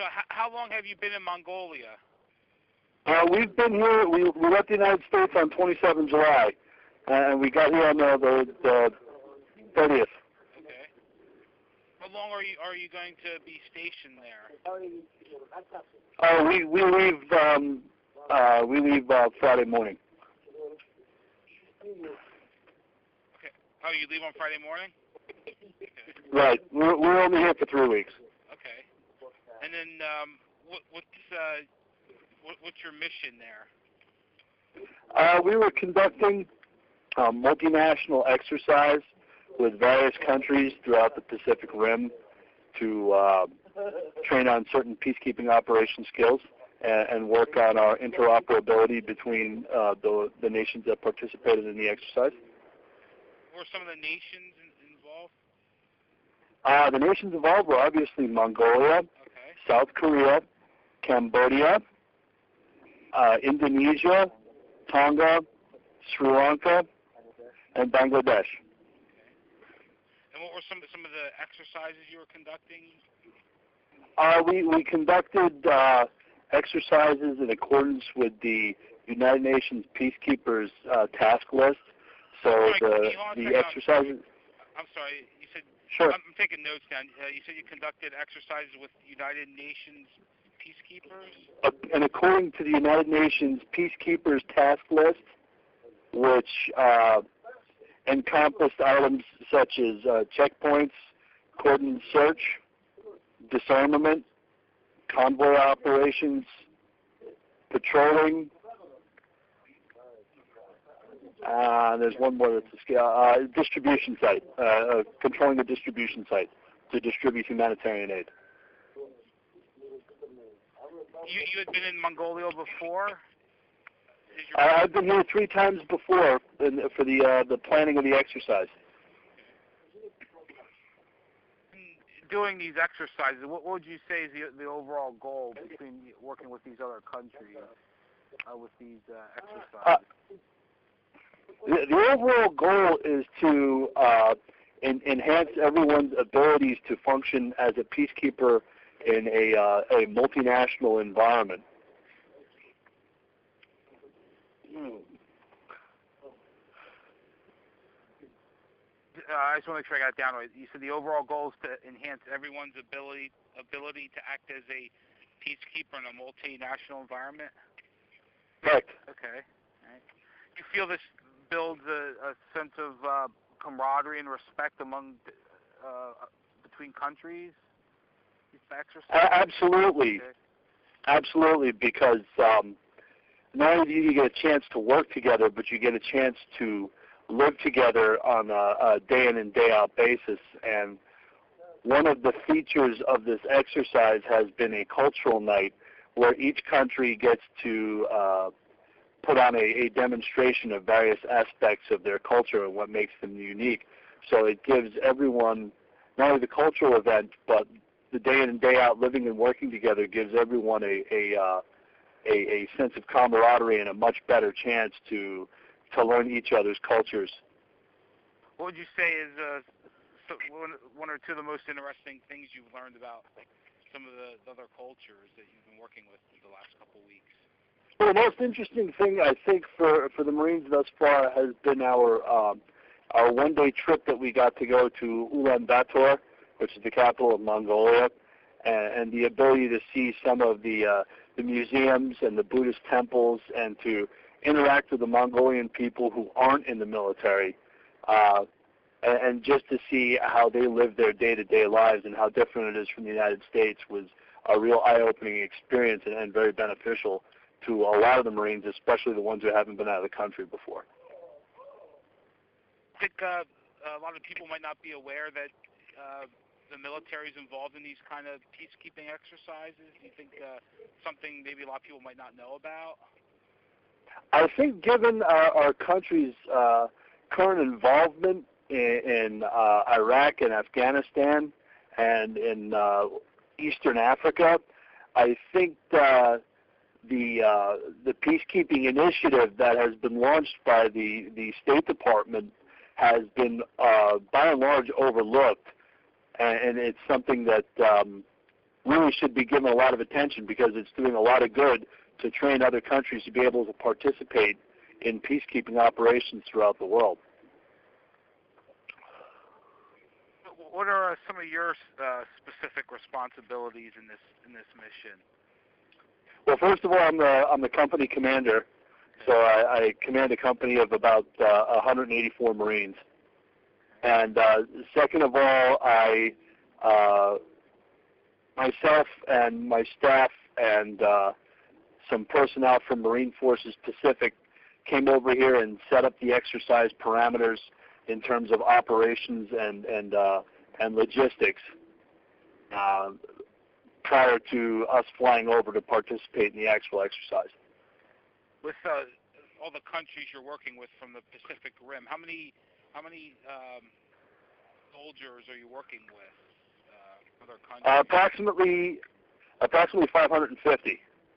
So how long have you been in Mongolia? We've been here. We left the United States on 27 July, and we got here on the 30th. Okay. How long are you going to be stationed there? We leave Friday morning. Okay. Oh, you leave on Friday morning? Okay. Right. We're only here for 3 weeks. Okay. And then what's your mission there? We were conducting a multinational exercise with various countries throughout the Pacific Rim to train on certain peacekeeping operation skills and work on our interoperability between the nations that participated in the exercise. Were some of the nations involved? The nations involved were obviously Mongolia, okay, South Korea, Cambodia, Indonesia, Tonga, Sri Lanka, and Bangladesh. Okay. And what were some of the exercises you were conducting? We conducted exercises in accordance with the United Nations Peacekeepers task list. So the exercises. I'm sorry. You said. Sure. I'm taking notes down. You said you conducted exercises with United Nations peacekeepers. And according to the United Nations Peacekeepers task list, which encompassed items such as checkpoints, cordon search, disarmament, convoy operations, patrolling. There's one more that's a scale. Distribution site, controlling the distribution site to distribute humanitarian aid. You had been in Mongolia before? I've been here 3 times before for the planning of the exercise. Doing these exercises, what would you say is the overall goal between working with these other countries with these exercises? The overall goal is to enhance everyone's abilities to function as a peacekeeper in a multinational environment. I just want to make sure I got it down right. You said the overall goal is to enhance everyone's ability to act as a peacekeeper in a multinational environment? Correct. Okay. All right. Do you feel this builds a sense of camaraderie and respect among between countries? These exercises? Absolutely. Okay. Absolutely, because not only do you get a chance to work together, but you get a chance to live together on a day in and day out basis. And one of the features of this exercise has been a cultural night where each country gets to put on a demonstration of various aspects of their culture and what makes them unique. So it gives everyone not only the cultural event, but the day in and day out living and working together gives everyone a sense of camaraderie and a much better chance to learn each other's cultures. What would you say is one or two of the most interesting things you've learned about some of the other cultures that you've been working with in the last couple of weeks? Well, the most interesting thing I think for the Marines thus far has been our one-day trip that we got to go to Ulaanbaatar, which is the capital of Mongolia, and the ability to see some of the museums and the Buddhist temples and to interact with the Mongolian people who aren't in the military, and just to see how they live their day-to-day lives and how different it is from the United States was a real eye-opening experience and very beneficial to a lot of the Marines, especially the ones who haven't been out of the country before. I think a lot of people might not be aware that the military is involved in these kind of peacekeeping exercises. Do you think something maybe a lot of people might not know about? I think given our country's current involvement in Iraq and Afghanistan and in Eastern Africa, I think the peacekeeping initiative that has been launched by the State Department has been by and large overlooked, and it's something that really should be given a lot of attention because it's doing a lot of good to train other countries to be able to participate in peacekeeping operations throughout the world. What are some of your specific responsibilities in this mission? Well, first of all, I'm the company commander, so I command a company of about 184 Marines. And second of all, I myself and my staff and some personnel from Marine Forces Pacific came over here and set up the exercise parameters in terms of operations and logistics prior to us flying over to participate in the actual exercise. With all the countries you're working with from the Pacific Rim, how many soldiers are you working with? Other countries? Approximately 550. Okay.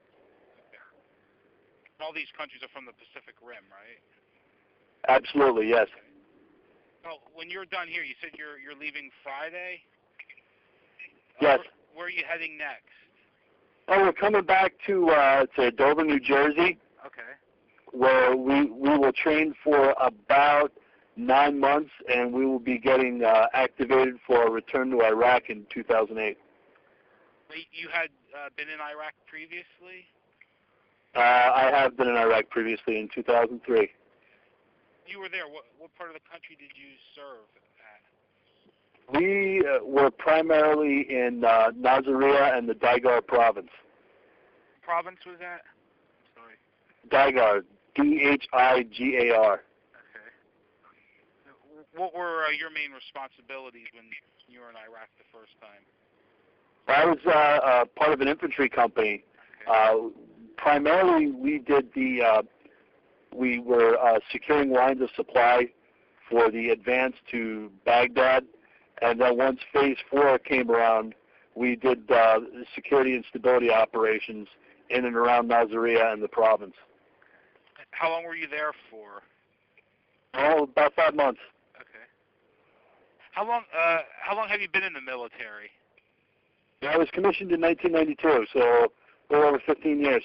All these countries are from the Pacific Rim, right? Absolutely, yes. Okay. Well, when you're done here, you said you're leaving Friday? Yes. Where are you heading next? Oh, we're coming back to Dover, New Jersey. Okay. Where we will train for about 9 months, and we will be getting activated for a return to Iraq in 2008. You had been in Iraq previously? I have been in Iraq previously in 2003. You were there. What part of the country did you serve at? We were primarily in Nasiriyah and the Daigar province. What province was that? I'm sorry. Daigar, Dhigar. Okay. What were your main responsibilities when you were in Iraq the first time? I was part of an infantry company. Okay. Primarily, we were securing lines of supply for the advance to Baghdad, and then once Phase 4 came around, we did security and stability operations in and around Nasiriyah and the province. How long were you there for? Oh, about 5 months. Okay. How long have you been in the military? I was commissioned in 1992, so a little over 15 years.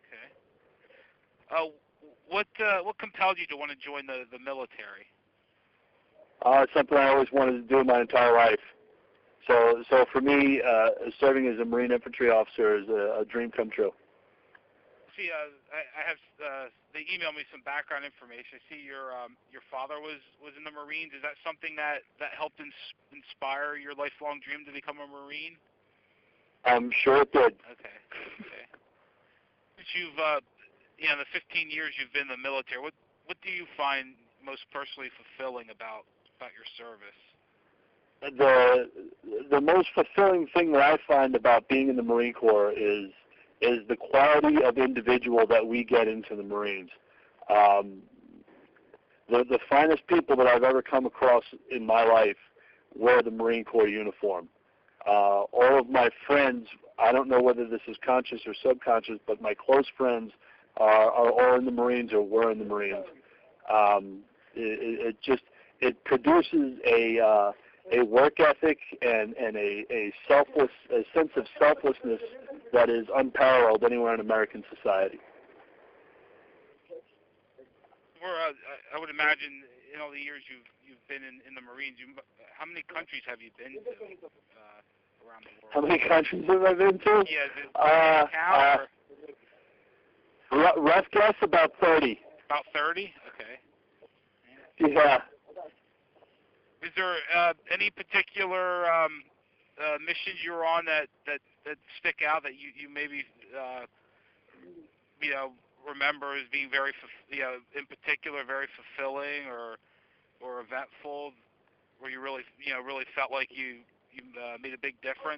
Okay. What compelled you to want to join the military? It's something I always wanted to do my entire life. So for me, serving as a Marine infantry officer is a dream come true. See, I have they emailed me some background information. I see your father was in the Marines. Is that something that helped inspire your lifelong dream to become a Marine? I'm sure it did. Okay. But you've the 15 years you've been in the military, what do you find most personally fulfilling about your service? The most fulfilling thing that I find about being in the Marine Corps is the quality of individual that we get into the Marines. The finest people that I've ever come across in my life wear the Marine Corps uniform. All of my friends, I don't know whether this is conscious or subconscious, but my close friends are all in the Marines or were in the Marines. It produces a work ethic and a sense of selflessness that is unparalleled anywhere in American society. I would imagine in all the years you've been in the Marines, how many countries have you been to around the world? How many countries have I been to? Yeah, count? Rough guess, about 30. About 30? Okay. Yeah. Is there any particular missions you were on that stick out that you maybe remember as being very in particular very fulfilling or eventful, where you really felt like you made a big difference?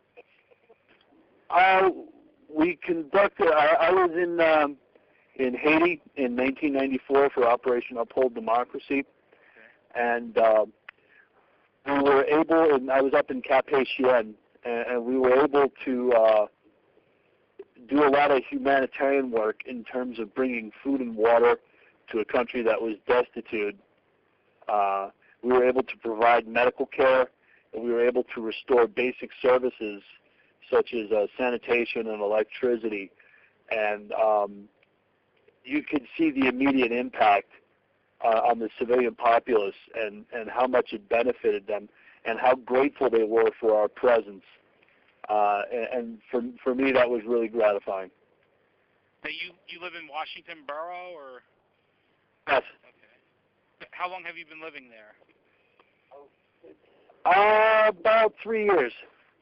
We conducted. I was in Haiti in 1994 for Operation Uphold Democracy, and we were able. And I was up in Cap Haitien, and we were able to do a lot of humanitarian work in terms of bringing food and water to a country that was destitute. We were able to provide medical care, and we were able to restore basic services such as sanitation and electricity, and you could see the immediate impact on the civilian populace and how much it benefited them and how grateful they were for our presence. And for me, that was really gratifying. Now you live in Washington Borough, or? Yes. Okay. How long have you been living there? About 3 years.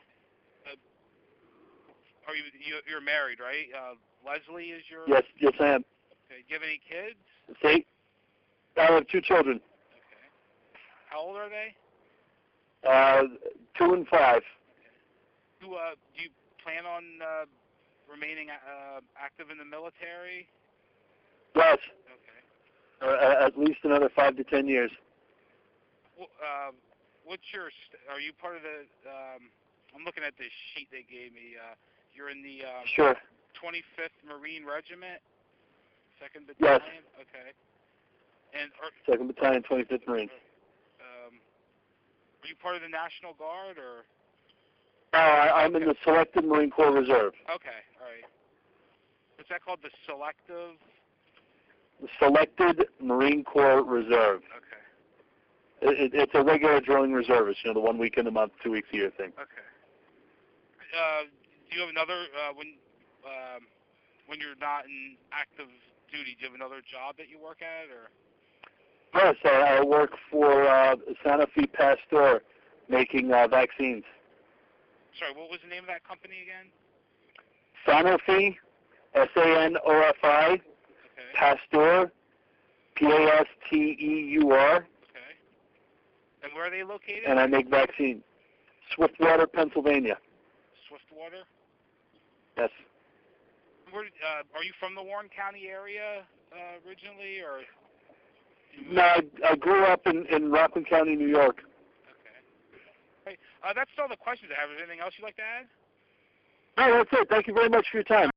Are you're married, right? Leslie is your... Yes, I am. Okay. Do you have any kids? See? I have 2 children. Okay. How old are they? 2 and 5. Okay. Do you plan on remaining active in the military? Yes. Okay. At least another 5 to 10 years. Well, what's your... Are you part of the... I'm looking at this sheet they gave me. You're in the Sure. 25th Marine Regiment, 2nd Yes. Battalion? Okay. And 2nd Battalion, 25th Marines. Are you part of the National Guard, or? I'm in the Selected Marine Corps Reserve. Okay, all right. What's that called? The Selective? The Selected Marine Corps Reserve. Okay. It's a regular drilling reservist, the 1 week in a month, 2 weeks a year thing. Okay. Do you have another, when you're not in active duty, do you have another job that you work at, or? Yes, I work for Sanofi Pasteur, making vaccines. Sorry, what was the name of that company again? Sanofi, Sanofi, Okay. Pasteur, Pasteur. Okay. And where are they located? And I make vaccines. Swiftwater, Pennsylvania. Swiftwater? Yes. Where, are you from the Warren County area originally, or? No, I grew up in Rockland County, New York. Okay. Hey, that's all the questions I have. Is there anything else you'd like to add? No, that's it. Thank you very much for your time.